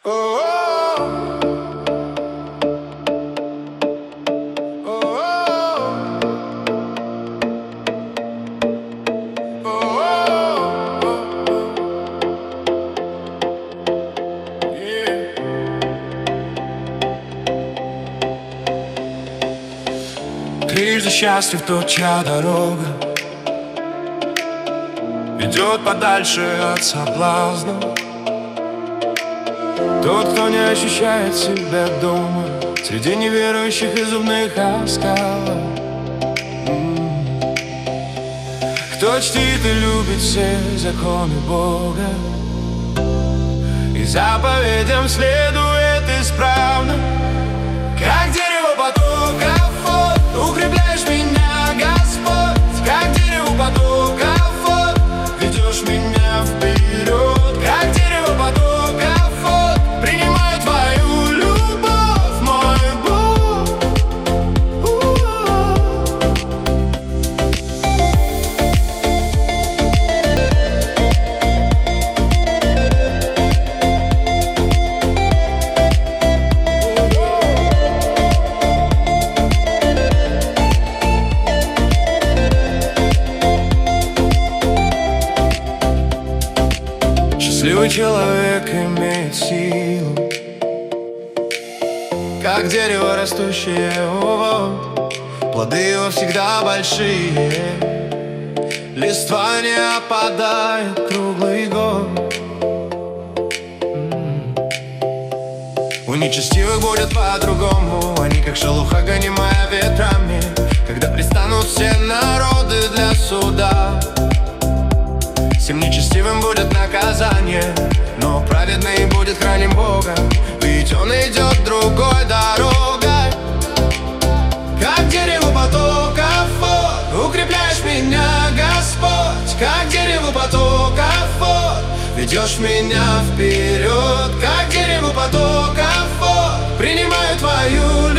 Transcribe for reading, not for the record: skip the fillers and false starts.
Трижды счастлив тот, чья дорога ведет подальше от соблазна. Тот, кто не ощущает себя дома среди неверующих и зубных оскалов. Кто чтит и любит все законы Бога и заповедям следует исправно. Как дерево потоков вод, укрепляешь меня, Господь. Как дерево потоков вод, ведешь меня вперед. Как дерево потоков вод, принимаю твою любовь, мой Бог. Счастливый человек имеет силу, как дерево, растущее у вод. Плоды его всегда большие, листва не опадает круглый год. У нечестивых будет по-другому, они как шелуха, гонимая ветрами, когда пристанут все народы для суда. Всем нечестивым будет наказание, но праведный будет храним Бога, ведь он идет другой дорогой. Как дерево потоков вод, укрепляешь меня, Господь. Как дерево потоков вод, ведешь меня вперед. Как дерево потоков вод, принимаю твою любовь.